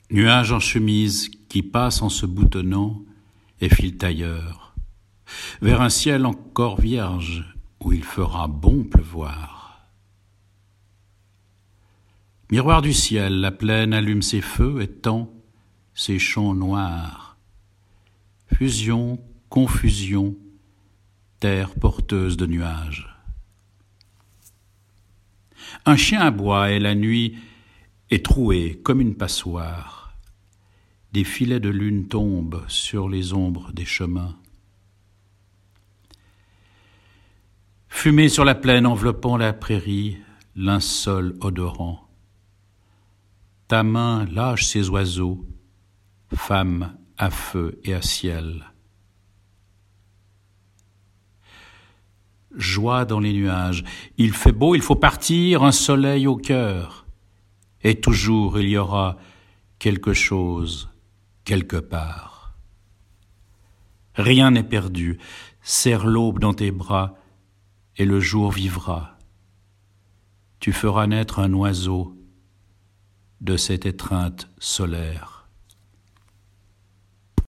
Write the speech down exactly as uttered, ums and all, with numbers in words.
Nuage en chemise qui passe en se boutonnant et file ailleurs, vers un ciel encore vierge où il fera bon pleuvoir. Miroir du ciel, la plaine allume ses feux et tend ses champs noirs. Fusion, confusion, terre porteuse de nuages. Un chien aboie et la nuit est trouée comme une passoire. Des filets de lune tombent sur les ombres des chemins. Fumée sur la plaine enveloppant la prairie, linceul odorant. Ta main lâche ses oiseaux, femme à feu et à ciel. Joie dans les nuages, il fait beau, il faut partir, un soleil au cœur. Et toujours il y aura quelque chose, quelque part. Rien n'est perdu, serre l'aube dans tes bras, et le jour vivra. Tu feras naître un oiseau de cette étreinte solaire.